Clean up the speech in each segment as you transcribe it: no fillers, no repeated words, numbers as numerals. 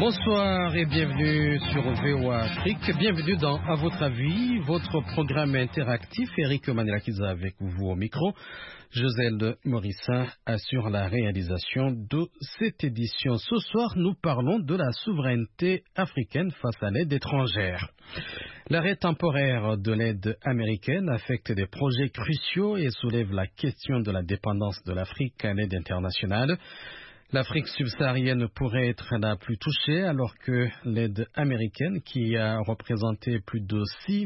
Bonsoir et bienvenue sur VOA Afrique. Bienvenue dans À votre avis, votre programme interactif. Eric Manelakiza avec vous au micro. Joselle Morissin assure la réalisation de cette édition. Ce soir, nous parlons de la souveraineté africaine face à l'aide étrangère. L'arrêt temporaire de l'aide américaine affecte des projets cruciaux et soulève la question de la dépendance de l'Afrique à l'aide internationale. L'Afrique subsaharienne pourrait être la plus touchée alors que l'aide américaine, qui a représenté plus de 6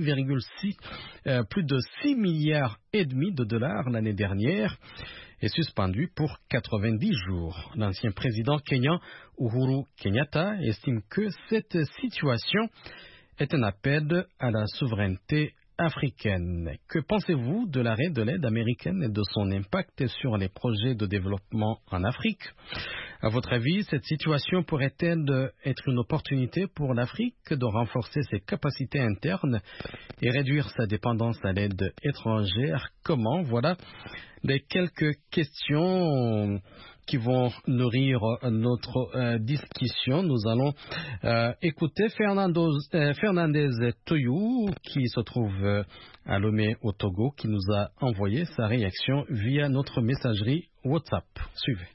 milliards et demi de dollars l'année dernière, est suspendue pour 90 jours. L'ancien président kenyan Uhuru Kenyatta estime que cette situation est un appel à la souveraineté africaine. Que pensez-vous de l'arrêt de l'aide américaine et de son impact sur les projets de développement en Afrique? À votre avis, cette situation pourrait-elle être une opportunité pour l'Afrique de renforcer ses capacités internes et réduire sa dépendance à l'aide étrangère? Comment? Voilà les quelques questions qui vont nourrir notre discussion. Nous allons écouter Fernandez Toyou, qui se trouve à Lomé au Togo, qui nous a envoyé sa réaction via notre messagerie WhatsApp. Suivez.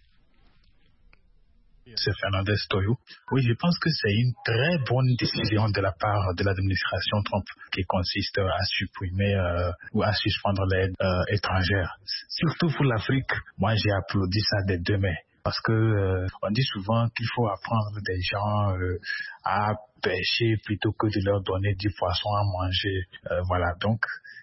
C'est Fernandez Toyou. Oui, je pense que c'est une très bonne décision de la part de l'administration Trump qui consiste à supprimer ou à suspendre l'aide étrangère. Surtout pour l'Afrique, moi j'ai applaudi ça des deux mains. Parce que on dit souvent qu'il faut apprendre des gens à pêcher plutôt que de leur donner du poisson à manger. Voilà, donc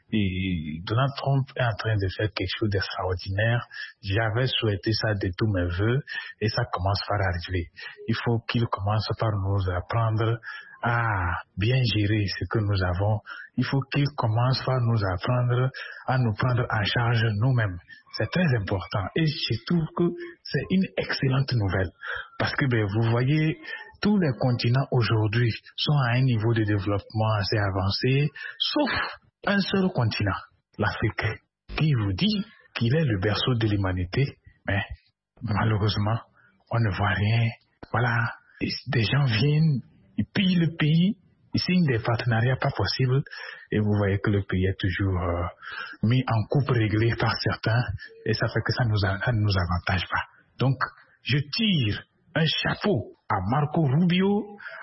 et Donald Trump est en train de faire quelque chose d'extraordinaire. J'avais souhaité ça de tous mes voeux et ça commence par arriver. Il faut qu'il commence par nous apprendre à bien gérer ce que nous avons. Il faut qu'il commence par nous apprendre à nous prendre en charge nous-mêmes. C'est très important et je trouve que c'est une excellente nouvelle parce que vous voyez, tous les continents aujourd'hui sont à un niveau de développement assez avancé, sauf un seul continent, l'Afrique, qui vous dit qu'il est le berceau de l'humanité, mais malheureusement, on ne voit rien. Voilà, et des gens viennent, ils pillent le pays, ils signent des partenariats pas possibles, et vous voyez que le pays est toujours mis en coupe réglée par certains, et ça fait que ça ne nous avantage pas. Donc, je tire un chapeau à Marco Rubio,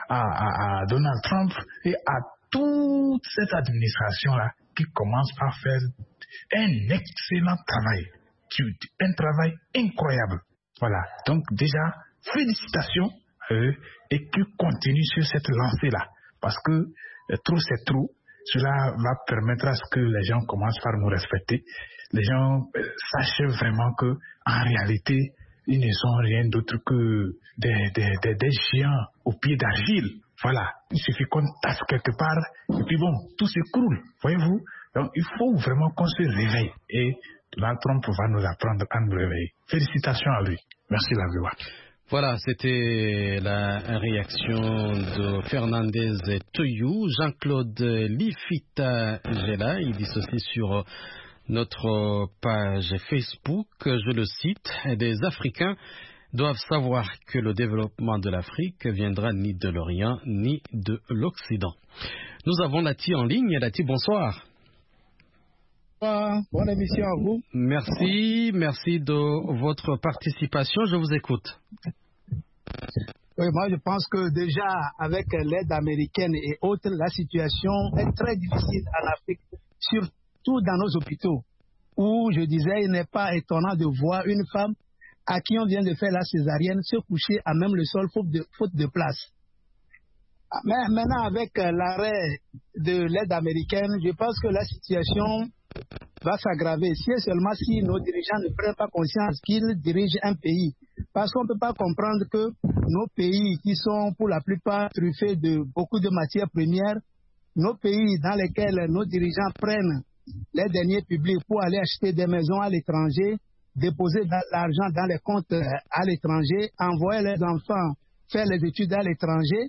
à Donald Trump et à toute cette administration-là qui commence par faire un excellent travail, un travail incroyable. Voilà, donc déjà, félicitations à eux et qu'ils continuent sur cette lancée-là. Parce que trop c'est trop, cela va permettre à ce que les gens commencent par nous respecter. Les gens sachent vraiment que en réalité, ils ne sont rien d'autre que des géants au pied d'argile. Voilà, il suffit qu'on tasse quelque part et puis bon, tout s'écroule, voyez-vous. Donc il faut vraiment qu'on se réveille et Donald Trump va nous apprendre à nous réveiller. Félicitations à lui. Merci la VOA. Voilà, c'était la réaction de Fernandez Toyou. Jean-Claude Lifita Gela, il dit ceci sur notre page Facebook, je le cite, des Africains doivent savoir que le développement de l'Afrique viendra ni de l'Orient ni de l'Occident. Nous avons Lati en ligne. Lati, bonsoir. Bonne émission à vous. Merci de votre participation. Je vous écoute. Oui, moi je pense que déjà avec l'aide américaine et autres, la situation est très difficile en Afrique, surtout dans nos hôpitaux, où je disais, il n'est pas étonnant de voir une femme à qui on vient de faire la césarienne se coucher à même le sol faute de place. Mais maintenant, avec l'arrêt de l'aide américaine, je pense que la situation va s'aggraver. Si et seulement si nos dirigeants ne prennent pas conscience qu'ils dirigent un pays. Parce qu'on ne peut pas comprendre que nos pays qui sont pour la plupart truffés de beaucoup de matières premières, nos pays dans lesquels nos dirigeants prennent les deniers publics pour aller acheter des maisons à l'étranger, déposer l'argent dans les comptes à l'étranger, envoyer les enfants faire les études à l'étranger,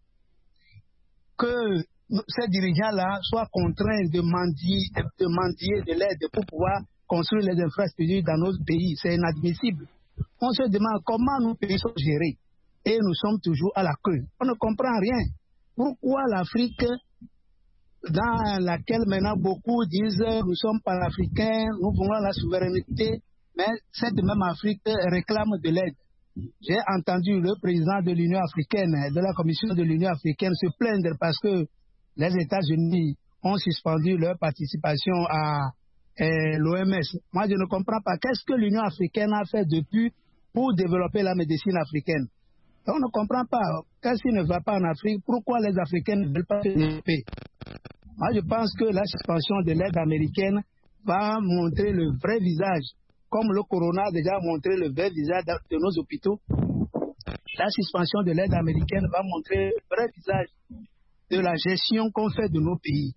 que ces dirigeants-là soient contraints de mendier de l'aide pour pouvoir construire les infrastructures dans nos pays. C'est inadmissible. On se demande comment nos pays sont gérés. et nous sommes toujours à la queue. On ne comprend rien. Pourquoi l'Afrique, dans laquelle maintenant beaucoup disent nous sommes panafricains, nous voulons la souveraineté, mais cette même Afrique réclame de l'aide. J'ai entendu le président de l'Union africaine, de la Commission de l'Union africaine se plaindre parce que les États-Unis ont suspendu leur participation à l'OMS. Moi, je ne comprends pas. Qu'est-ce que l'Union africaine a fait depuis pour développer la médecine africaine? On ne comprend pas. Qu'est-ce qui ne va pas en Afrique? Pourquoi les Africains ne veulent pas se développer? Moi, je pense que la suspension de l'aide américaine va montrer le vrai visage, comme le corona a déjà montré le vrai visage de nos hôpitaux. La suspension de l'aide américaine va montrer le vrai visage de la gestion qu'on fait de nos pays.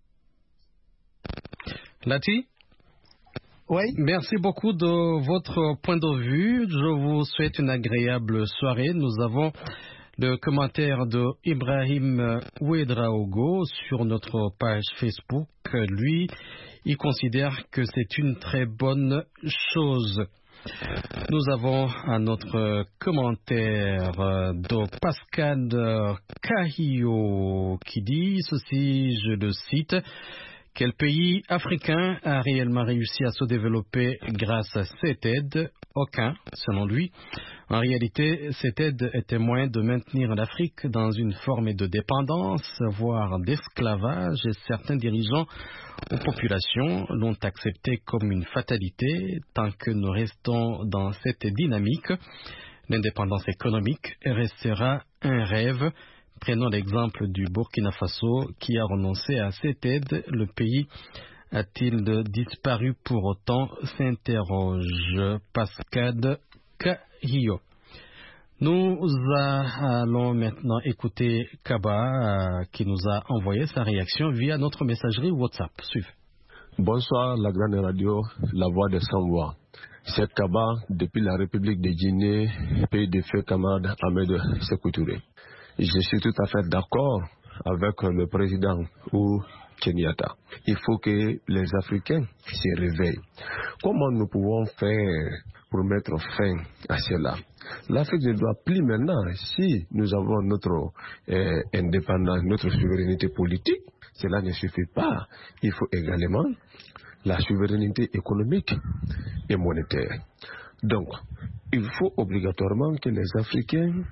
Lati? Oui. Merci beaucoup de votre point de vue. Je vous souhaite une agréable soirée. Nous avons le commentaire de Ibrahim Ouedraogo sur notre page Facebook. Lui, il considère que c'est une très bonne chose. Nous avons un autre commentaire de Pascal Cahio qui dit ceci, je le cite: quel pays africain a réellement réussi à se développer grâce à cette aide? Aucun, selon lui. En réalité, cette aide était moyen de maintenir l'Afrique dans une forme de dépendance, voire d'esclavage, et certains dirigeants ou populations l'ont accepté comme une fatalité. Tant que nous restons dans cette dynamique, l'indépendance économique restera un rêve. Prenons l'exemple du Burkina Faso qui a renoncé à cette aide. Le pays a-t-il disparu pour autant? S'interroge Pascal Cahio. Nous allons maintenant écouter Kaba qui nous a envoyé sa réaction via notre messagerie WhatsApp. Suivez. Bonsoir, la grande radio, la voix des sans-voix. C'est Kaba depuis la République de Guinée, pays de feu camarade Ahmed Sékou Touré. Je suis tout à fait d'accord avec le président Kenyatta. Il faut que les Africains se réveillent. Comment nous pouvons faire pour mettre fin à cela? L'Afrique ne doit plus maintenant, si nous avons notre indépendance, notre souveraineté politique, cela ne suffit pas. Il faut également la souveraineté économique et monétaire. Donc, il faut obligatoirement que les Africains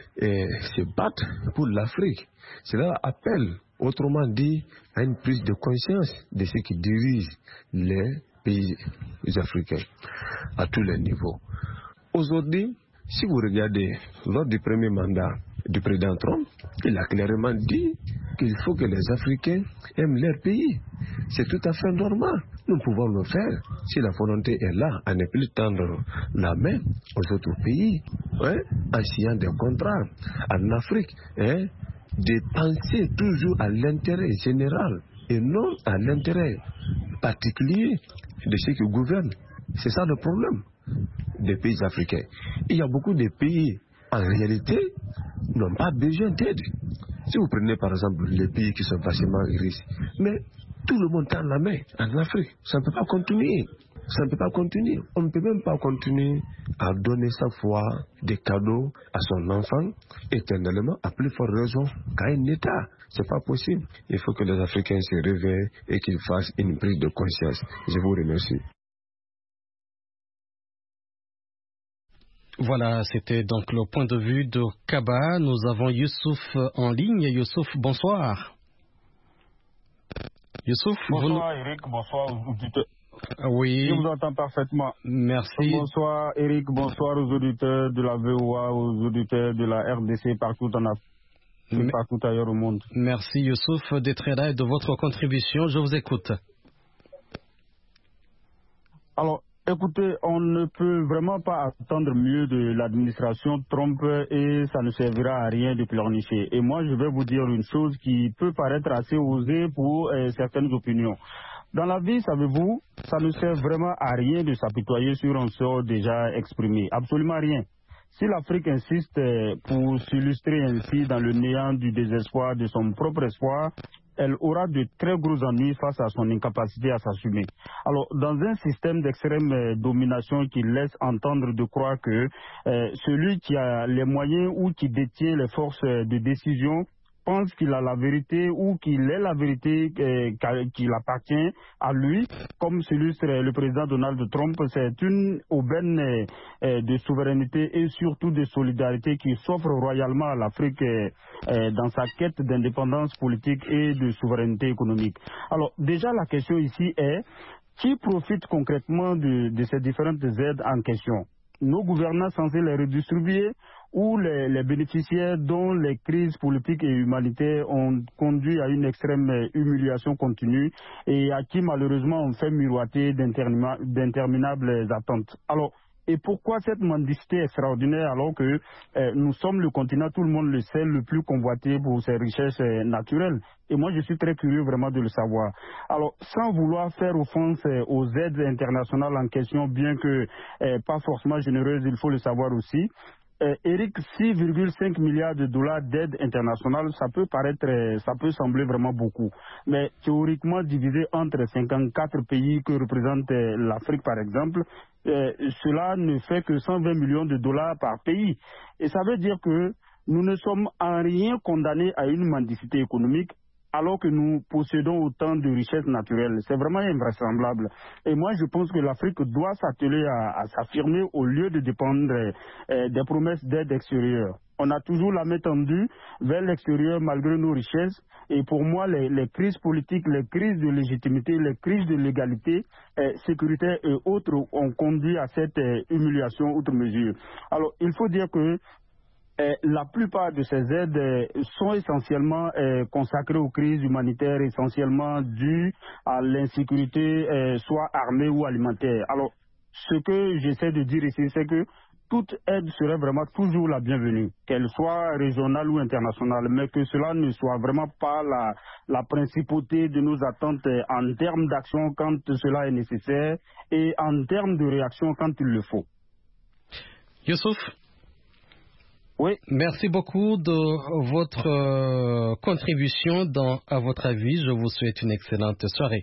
se battent pour l'Afrique. Cela appelle, autrement dit, à une prise de conscience de ceux qui dirigent les pays africains à tous les niveaux. Aujourd'hui, si vous regardez, lors du premier mandat du président Trump, il a clairement dit qu'il faut que les Africains aiment leur pays. C'est tout à fait normal. Nous pouvons le faire si la volonté est là, à ne plus tendre la main aux autres pays, en signant des contrats en Afrique, de penser toujours à l'intérêt général et non à l'intérêt particulier de ceux qui gouvernent. C'est ça le problème des pays africains. Il y a beaucoup de pays, en réalité, n'ont pas besoin d'aide. Si vous prenez par exemple les pays qui sont facilement riches, mais tout le monde tend la main en Afrique. Ça ne peut pas continuer. Ça ne peut pas continuer. On ne peut même pas continuer à donner chaque fois des cadeaux à son enfant éternellement, à plus forte raison qu'à un État. C'est pas possible. Il faut que les Africains se réveillent et qu'ils fassent une prise de conscience. Je vous remercie. Voilà, c'était donc le point de vue de Kaba. Nous avons Youssouf en ligne. Youssouf, bonsoir. Youssouf, bonsoir Eric, bonsoir aux auditeurs. Oui. Je vous entends parfaitement. Merci. Bonsoir Eric, bonsoir aux auditeurs de la VOA, aux auditeurs de la RDC partout en Afrique et partout ailleurs au monde. Merci Youssouf d'être là et de votre contribution. Je vous écoute. Alors, écoutez, on ne peut vraiment pas attendre mieux de l'administration Trump et ça ne servira à rien de pleurnicher. Et moi, je vais vous dire une chose qui peut paraître assez osée pour certaines opinions. Dans la vie, savez-vous, ça ne sert vraiment à rien de s'apitoyer sur un sort déjà exprimé. Absolument rien. Si l'Afrique insiste pour s'illustrer ainsi dans le néant du désespoir de son propre espoir, elle aura de très gros ennuis face à son incapacité à s'assumer. Alors, dans un système d'extrême domination qui laisse entendre de croire que celui qui a les moyens ou qui détient les forces de décision pense qu'il a la vérité ou qu'il est la vérité qu'il appartient à lui, comme s'illustre le président Donald Trump, c'est une aubaine de souveraineté et surtout de solidarité qui s'offre royalement à l'Afrique dans sa quête d'indépendance politique et de souveraineté économique. Alors déjà la question ici est, qui profite concrètement de ces différentes aides en question? Nos gouvernants censés les redistribuer ou les bénéficiaires dont les crises politiques et humanitaires ont conduit à une extrême humiliation continue et à qui malheureusement on fait miroiter d'interminables attentes. Alors, et pourquoi cette mendicité extraordinaire alors que nous sommes le continent, tout le monde le sait, le plus convoité pour ses richesses naturelles? Et moi, je suis très curieux vraiment de le savoir. Alors, sans vouloir faire offense aux aides internationales en question, bien que pas forcément généreuses, il faut le savoir aussi, Eric, 6,5 milliards de dollars d'aide internationale, ça peut sembler vraiment beaucoup. Mais théoriquement divisé entre 54 pays que représente l'Afrique par exemple, cela ne fait que 120 millions de dollars par pays. Et ça veut dire que nous ne sommes en rien condamnés à une mendicité économique alors que nous possédons autant de richesses naturelles. C'est vraiment invraisemblable. Et moi, je pense que l'Afrique doit s'atteler à s'affirmer au lieu de dépendre des promesses d'aide extérieure. On a toujours la main tendue vers l'extérieur malgré nos richesses. Et pour moi, les crises politiques, les crises de légitimité, les crises de légalité sécuritaire et autres ont conduit à cette humiliation outre mesure. Alors, il faut dire que la plupart de ces aides sont essentiellement consacrées aux crises humanitaires, essentiellement dues à l'insécurité, soit armée ou alimentaire. Alors, ce que j'essaie de dire ici, c'est que toute aide serait vraiment toujours la bienvenue, qu'elle soit régionale ou internationale, mais que cela ne soit vraiment pas la principauté de nos attentes en termes d'action quand cela est nécessaire et en termes de réaction quand il le faut. Youssouf? Oui. Merci beaucoup de votre contribution à votre avis. Je vous souhaite une excellente soirée.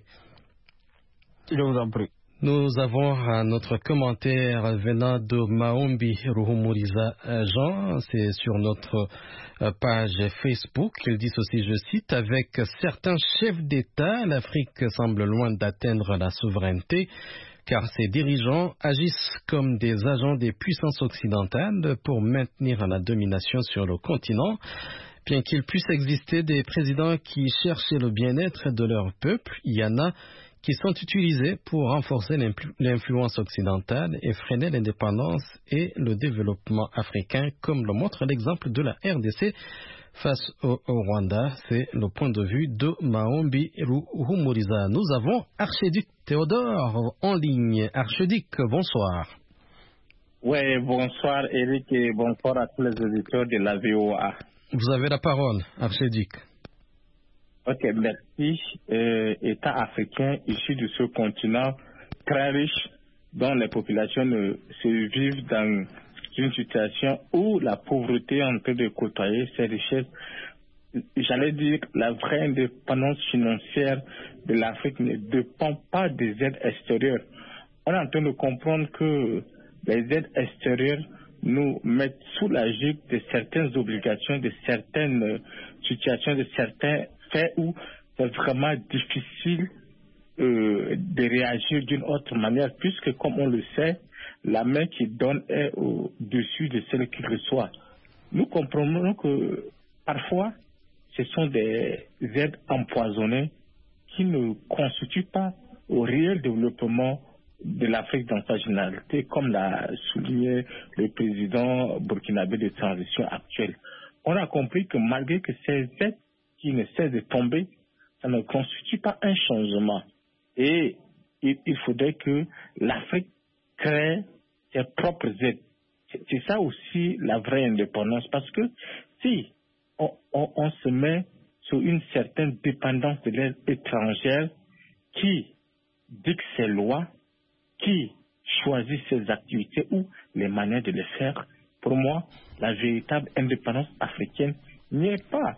Je vous en prie. Nous avons notre commentaire venant de Maombi Ruhumuriza Jean. C'est sur notre page Facebook. Il dit ceci, je cite, avec certains chefs d'État, l'Afrique semble loin d'atteindre la souveraineté, car ses dirigeants agissent comme des agents des puissances occidentales pour maintenir la domination sur le continent. Bien qu'il puisse exister des présidents qui cherchent le bien-être de leur peuple, il y en a qui sont utilisés pour renforcer l'influence occidentale et freiner l'indépendance et le développement africain, comme le montre l'exemple de la RDC face au Rwanda. C'est le point de vue de Maombi Ruhumuriza. Nous avons Archiduc Théodore en ligne. Archiduc, bonsoir. Oui, bonsoir Eric et bonsoir à tous les auditeurs de la VOA. Vous avez la parole, Archiduc. Ok, merci. État africain issu de ce continent très riche dont les populations se vivent dans une situation où la pauvreté est en train de côtoyer ces richesses. J'allais dire que la vraie indépendance financière de l'Afrique ne dépend pas des aides extérieures. On est en train de comprendre que les aides extérieures nous mettent sous la jupe de certaines obligations, de certaines situations, de certains faits où c'est vraiment difficile de réagir d'une autre manière, puisque comme on le sait, la main qui donne est au-dessus de celle qui reçoit. Nous comprenons que parfois, ce sont des aides empoisonnées qui ne constituent pas au réel développement de l'Afrique dans sa généralité, comme l'a souligné le président burkinabé de transition actuel. On a compris que malgré que ces aides qui ne cessent de tomber, ça ne constitue pas un changement. Et il faudrait que l'Afrique crée ses propres aides. C'est ça aussi la vraie indépendance, parce que si on se met sur une certaine dépendance de l'aide étrangère qui dicte ses lois, qui choisit ses activités ou les manières de les faire, pour moi, la véritable indépendance africaine n'y est pas.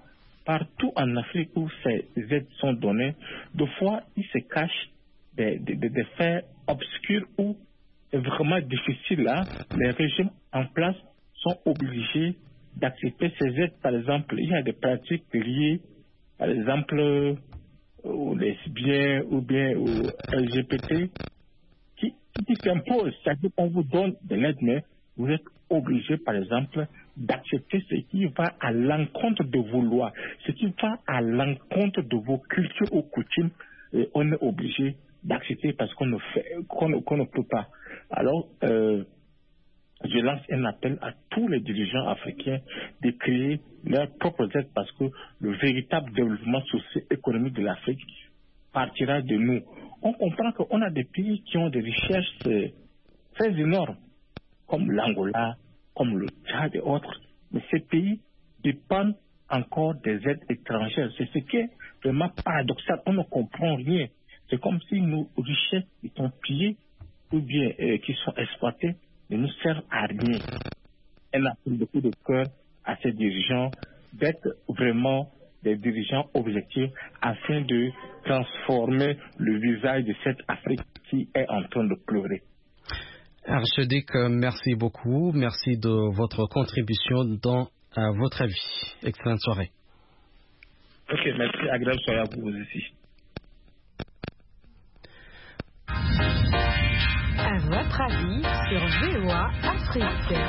partout en Afrique où ces aides sont données, de fois, il se cache des faits obscurs où c'est vraiment difficile là. Les régimes en place sont obligés d'accepter ces aides. Par exemple, il y a des pratiques liées, par exemple, aux lesbiens ou bien aux LGBT qui s'imposent. C'est-à-dire qu'on vous donne de l'aide, mais vous êtes obligé, par exemple, d'accepter ce qui va à l'encontre de vos lois, ce qui va à l'encontre de vos cultures ou coutumes. Et on est obligé d'accepter parce qu'on ne peut pas. Alors, je lance un appel à tous les dirigeants africains de créer leurs propres aides parce que le véritable développement socio-économique de l'Afrique partira de nous. On comprend qu'on a des pays qui ont des richesses très énormes, comme l'Angola, comme le Tchad et autres, mais ces pays dépendent encore des aides étrangères. C'est ce qui est vraiment paradoxal. On ne comprend rien. C'est comme si nos richesses qui sont pillées ou bien qui sont exploitées ne nous servent à rien. Elle a pris beaucoup de cœur à ces dirigeants d'être vraiment des dirigeants objectifs afin de transformer le visage de cette Afrique qui est en train de pleurer. Archduc, merci beaucoup. Merci de votre contribution dans votre avis. Excellente soirée. Ok, merci. Agréable soirée à vous aussi. À votre avis sur VOA Afrique.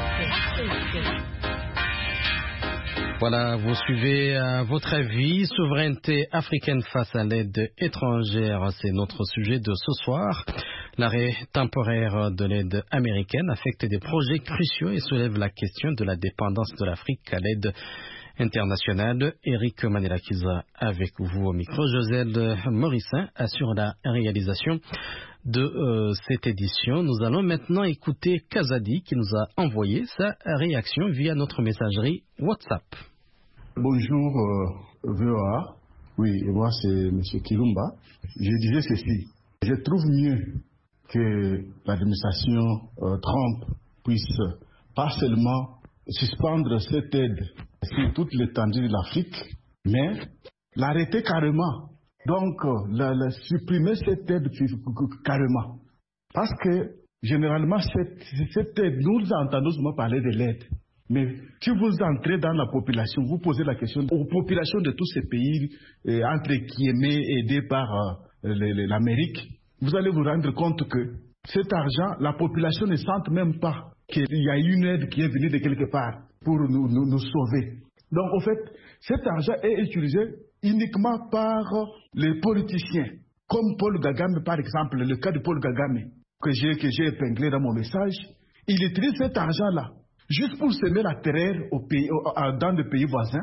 Voilà, vous suivez à votre avis, souveraineté africaine face à l'aide étrangère, c'est notre sujet de ce soir. L'arrêt temporaire de l'aide américaine affecte des projets cruciaux et soulève la question de la dépendance de l'Afrique à l'aide internationale. Eric Manelakiza avec vous au micro. Joselle Morissin assure la réalisation de cette édition. Nous allons maintenant écouter Kazadi qui nous a envoyé sa réaction via notre messagerie WhatsApp. Bonjour VOA, oui, et moi c'est M. Kirumba. Je disais ceci, je trouve mieux que l'administration Trump puisse pas seulement suspendre cette aide sur toute l'étendue de l'Afrique, mais l'arrêter carrément. Donc, supprimer cette aide carrément. Parce que, généralement, cette aide, nous entendons souvent parler de l'aide. Mais si vous entrez dans la population, vous posez la question aux populations de tous ces pays, entre guillemets, aidés par l'Amérique, vous allez vous rendre compte que cet argent, la population ne sente même pas qu'il y a une aide qui est venue de quelque part pour nous sauver. Donc, en fait, cet argent est utilisé uniquement par les politiciens, comme Paul Kagame, par exemple, le cas de Paul Kagame, que j'ai épinglé dans mon message. Il utilise cet argent-là juste pour semer la terreur dans les pays voisins.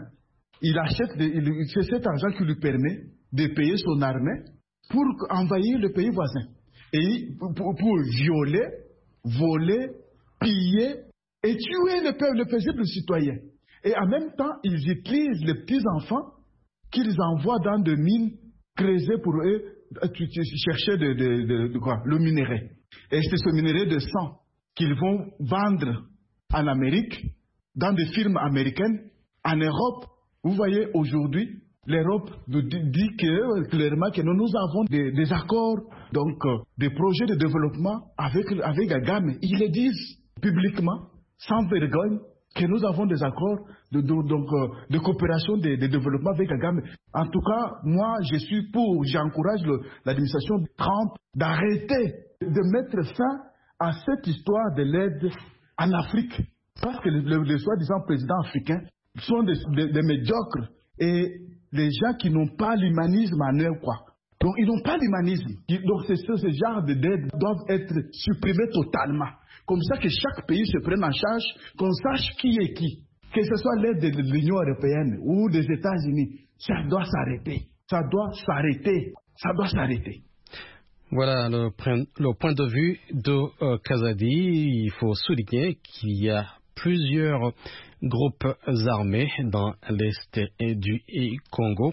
C'est cet argent qui lui permet de payer son armée pour envahir le pays voisin. Et pour violer, voler, piller et tuer le paisible citoyen. Et en même temps, ils utilisent les petits-enfants qu'ils envoient dans des mines creusées pour eux chercher le minerai. Et c'est ce minerai de sang qu'ils vont vendre en Amérique, dans des firmes américaines, en Europe. Vous voyez, aujourd'hui, l'Europe dit clairement que nous avons des accords, donc des projets de développement avec Kagame. Ils le disent publiquement, sans vergogne, que nous avons des accords de coopération de développement avec Kagame. En tout cas, moi, j'encourage l'administration Trump d'arrêter, de mettre fin à cette histoire de l'aide en Afrique. Parce que les soi-disant présidents africains sont des médiocres et les gens qui n'ont pas l'humanisme en eux, quoi. Donc, ils n'ont pas l'humanisme. Donc, ce genre d'aide doivent être supprimés totalement. Comme ça que chaque pays se prenne en charge, qu'on sache qui est qui. Que ce soit l'aide de l'Union européenne ou des États-Unis, ça doit s'arrêter. Ça doit s'arrêter. Ça doit s'arrêter. Voilà le point de vue de Kazadi. Il faut souligner qu'il y a plusieurs groupes armés dans l'est du Congo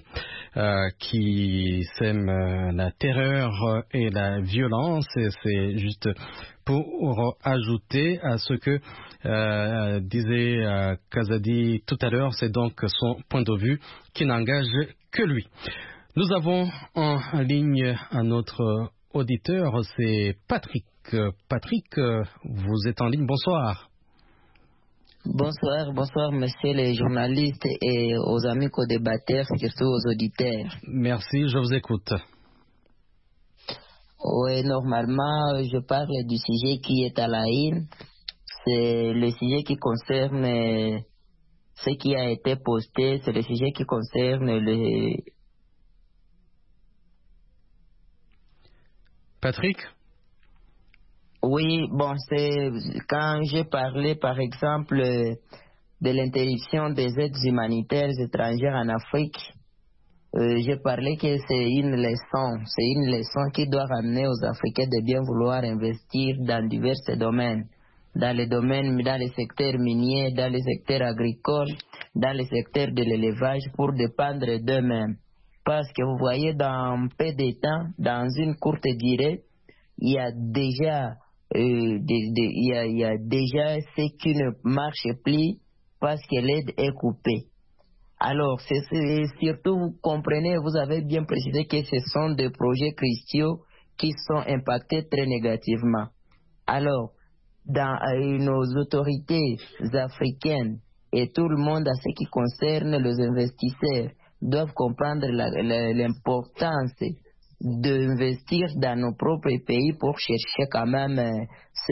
qui sèment la terreur et la violence. Et c'est juste pour ajouter à ce que disait Kazadi tout à l'heure, c'est donc son point de vue qui n'engage que lui. Nous avons en ligne un autre auditeur, c'est Patrick. Patrick, vous êtes en ligne, bonsoir. Bonsoir, monsieur les journalistes et aux amis co-débatteurs, surtout aux auditeurs. Merci, je vous écoute. Oui, normalement, je parle du sujet qui est à la une. C'est le sujet qui concerne ce qui a été posté, c'est le sujet qui concerne le... Patrick? Oui, bon, c'est quand j'ai parlé, par exemple, de l'interruption des aides humanitaires étrangères en Afrique, j'ai parlé que c'est une leçon qui doit ramener aux Africains de bien vouloir investir dans divers domaines, dans les secteurs miniers, dans les secteurs agricoles, dans les secteurs de l'élevage pour dépendre d'eux-mêmes. Parce que vous voyez, dans peu de temps, dans une courte durée, il y a déjà ce qui ne marche plus parce que l'aide est coupée. Alors, c'est surtout, vous comprenez, vous avez bien précisé que ce sont des projets cruciaux qui sont impactés très négativement. Alors, dans nos autorités africaines et tout le monde à ce qui concerne les investisseurs doivent comprendre l'importance d'investir dans nos propres pays pour chercher quand même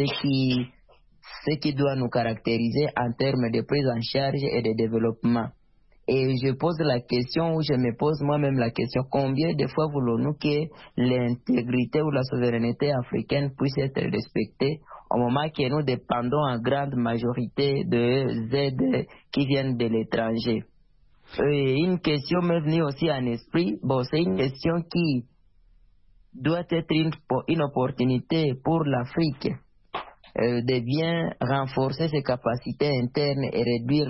ce qui doit nous caractériser en termes de prise en charge et de développement. Et je pose la question, ou je me pose moi-même la question, combien de fois voulons-nous que l'intégrité ou la souveraineté africaine puisse être respectée au moment que nous dépendons en grande majorité de aides qui viennent de l'étranger? Une question m'est venue aussi en esprit. Bon, c'est une question qui doit être une opportunité pour l'Afrique de bien renforcer ses capacités internes et réduire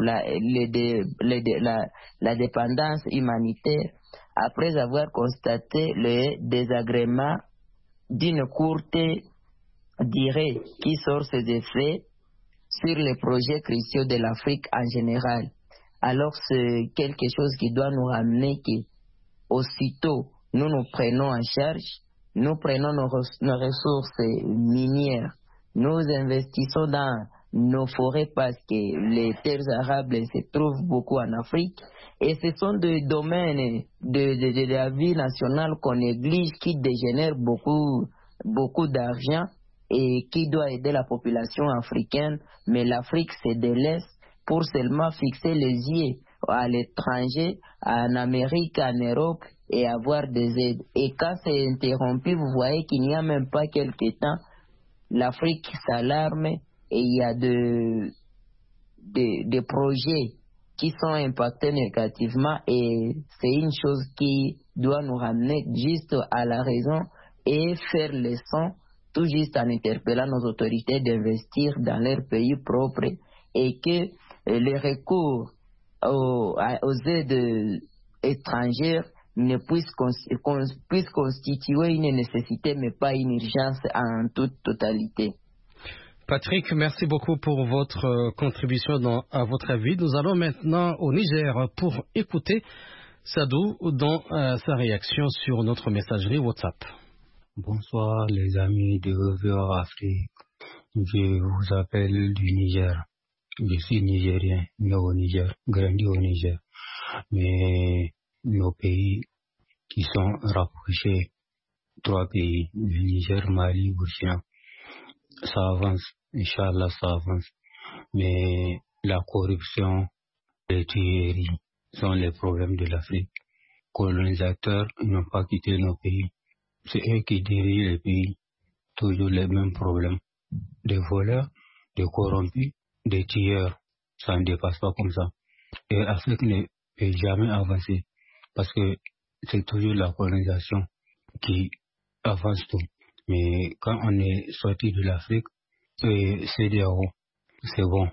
la dépendance humanitaire après avoir constaté le désagrément d'une courte durée qui sort ses effets sur les projets cruciaux de l'Afrique en général. Alors c'est quelque chose qui doit nous ramener que aussitôt nous nous prenons en charge, nous prenons nos ressources minières, nous investissons dans nos forêts parce que les terres arables se trouvent beaucoup en Afrique et ce sont des domaines de la vie nationale qu'on néglige, qui dégénèrent beaucoup d'argent et qui doit aider la population africaine, mais l'Afrique se délaisse pour seulement fixer les yeux à l'étranger, en Amérique, en Europe et avoir des aides. Et quand c'est interrompu, vous voyez qu'il n'y a même pas quelque temps, l'Afrique s'alarme et il y a des projets qui sont impactés négativement et c'est une chose qui doit nous ramener juste à la raison et faire leçon, tout juste en interpellant nos autorités d'investir dans leur pays propre et que les recours aux aides étrangères ne puissent constituer une nécessité mais pas une urgence en toute totalité. Patrick, merci beaucoup pour votre contribution à votre avis. Nous allons maintenant au Niger pour écouter Sadou dans sa réaction sur notre messagerie WhatsApp. Bonsoir les amis de VOA Afrique. Je vous appelle du Niger. Je suis nigérien, né au Niger, grandi au Niger. Mais nos pays qui sont rapprochés, 3 pays, le Niger, Mali, Burkina, ça avance, Inch'Allah, ça avance. Mais la corruption, les tueries sont les problèmes de l'Afrique. Colonisateurs n'ont pas quitté nos pays. C'est eux qui dirigent les pays. Toujours les mêmes problèmes. Des voleurs, des corrompus, des tueurs. Ça ne dépasse pas comme ça. Et l'Afrique ne peut jamais avancer. Parce que c'est toujours la colonisation qui avance tout. Mais quand on est sorti de l'Afrique, c'est bon,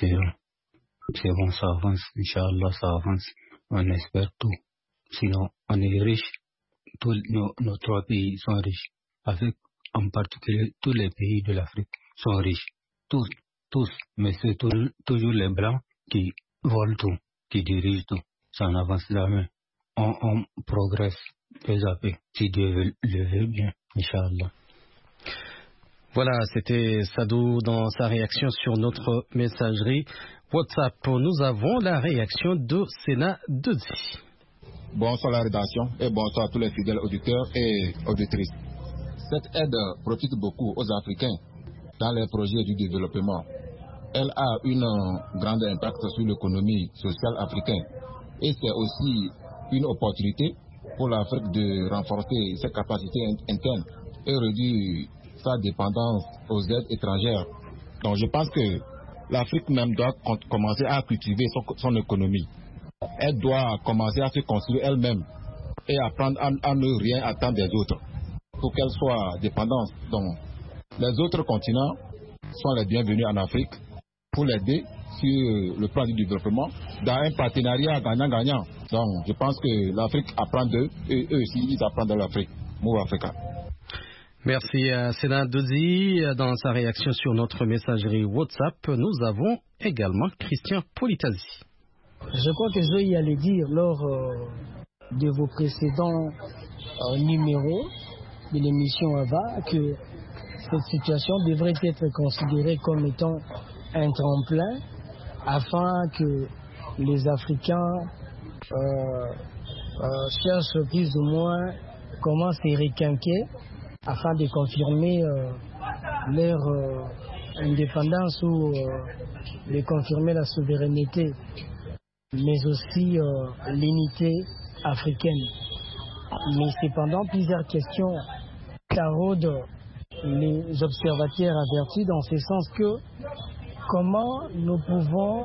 ça avance, Inch'Allah, ça avance, on espère tout. Sinon, on est riche, tous nos 3 pays sont riches, avec en particulier tous les pays de l'Afrique sont riches, tous, tous, mais c'est toujours les Blancs qui volent tout, qui dirigent tout. Ça n'avance jamais. On progresse peu à peu, si Dieu le veut bien, Inch'Allah. Voilà, c'était Sadou dans sa réaction sur notre messagerie WhatsApp. Nous avons la réaction de Sénat Dodi. Bonsoir la rédaction et bonsoir à tous les fidèles auditeurs et auditrices. Cette aide profite beaucoup aux Africains dans les projets du développement. Elle a un grand impact sur l'économie sociale africaine et c'est aussi une opportunité pour l'Afrique de renforcer ses capacités internes et réduire sa dépendance aux aides étrangères. Donc je pense que l'Afrique même doit commencer à cultiver son économie. Elle doit commencer à se construire elle-même et apprendre à ne rien attendre des autres pour qu'elle soit dépendante. Donc les autres continents sont les bienvenus en Afrique pour l'aider sur le plan du développement dans un partenariat gagnant-gagnant. Donc je pense que l'Afrique apprend d'eux et eux aussi ils apprennent de l'Afrique. Move Africa. Merci à Sénat Dodi. Dans sa réaction sur notre messagerie WhatsApp, nous avons également Christian Politasi. Je crois que je y allais dire lors de vos précédents numéros de l'émission AVA que cette situation devrait être considérée comme étant un tremplin afin que les Africains cherchent plus ou moins comment se requinquer afin de confirmer leur indépendance ou de confirmer la souveraineté, mais aussi l'unité africaine. Mais cependant, plusieurs questions taraudent les observateurs avertis dans ce sens que comment nous pouvons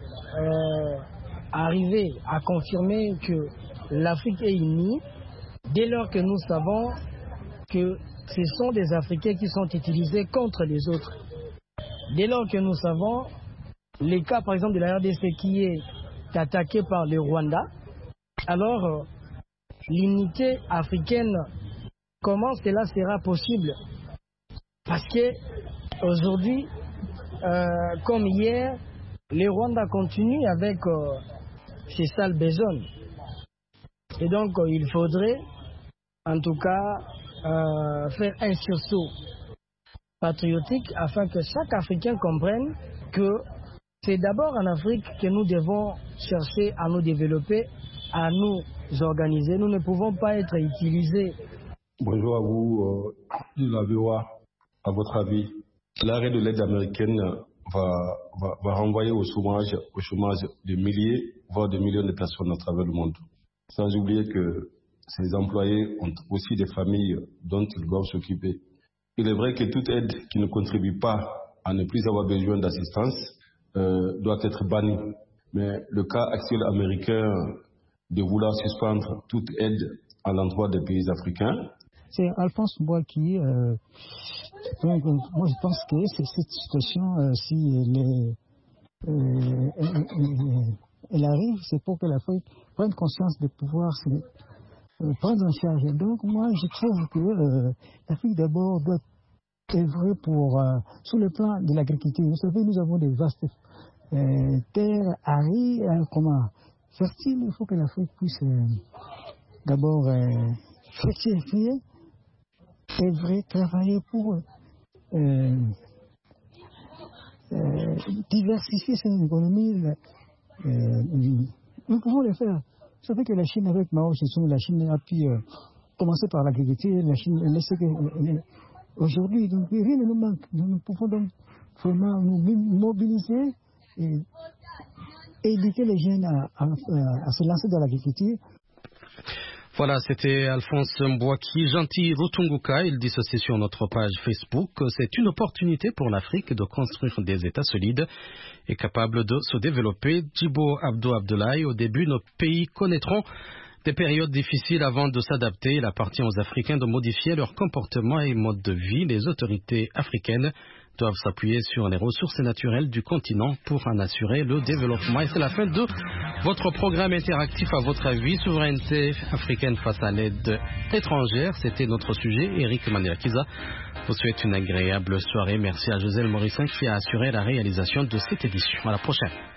arriver à confirmer que l'Afrique est unie dès lors que nous savons que ce sont des Africains qui sont utilisés contre les autres. Dès lors que nous savons les cas par exemple de la RDC qui est attaqué par le Rwanda, alors l'unité africaine, comment cela sera possible? Parce que aujourd'hui, comme hier, le Rwanda continue avec ses sales besognes. Et donc il faudrait en tout cas faire un sursaut patriotique afin que chaque Africain comprenne que c'est d'abord en Afrique que nous devons chercher à nous développer, à nous organiser. Nous ne pouvons pas être utilisés. Bonjour à vous, de la VOA. À votre avis, l'arrêt de l'aide américaine va renvoyer au chômage de milliers, voire de millions de personnes à travers le monde. Sans oublier que ces employés ont aussi des familles dont ils doivent s'occuper. Il est vrai que toute aide qui ne contribue pas à ne plus avoir besoin d'assistance doit être bannie. Mais le cas actuel américain de vouloir suspendre toute aide à l'endroit des pays africains. C'est Alphonse Mbouaki. Moi, je pense que cette situation, si elle arrive, c'est pour que l'Afrique prenne conscience de pouvoir se prendre en charge. Donc, moi, je trouve que l'Afrique, d'abord, doit œuvrer pour, sur le plan de l'agriculture. Vous savez, nous avons des vastes terres arides, fertiles. Il faut que l'Afrique puisse d'abord fructifier, œuvrer, travailler pour diversifier son économie. Nous pouvons le faire. Vous savez que la Chine, avec Mao Tse-tung, la Chine a pu commencer par l'agriculture. La Chine, elle sait que aujourd'hui, donc, rien ne nous manque. Nous pouvons donc vraiment nous mobiliser et éduquer les jeunes à se lancer dans l'agriculture. Voilà, c'était Alphonse Mbouaki, Gentil Rutunguka. Il dit ceci sur notre page Facebook. C'est une opportunité pour l'Afrique de construire des États solides et capables de se développer. Djibo Abdo Abdoulaye, au début, nos pays connaîtront des périodes difficiles avant de s'adapter. Il appartient aux Africains de modifier leur comportement et mode de vie. Les autorités africaines doivent s'appuyer sur les ressources naturelles du continent pour en assurer le développement. Et c'est la fin de votre programme interactif à votre avis, souveraineté africaine face à l'aide étrangère. C'était notre sujet. Eric Maniakiza vous souhaite une agréable soirée. Merci à Joselle Morissin qui a assuré la réalisation de cette édition. À la prochaine.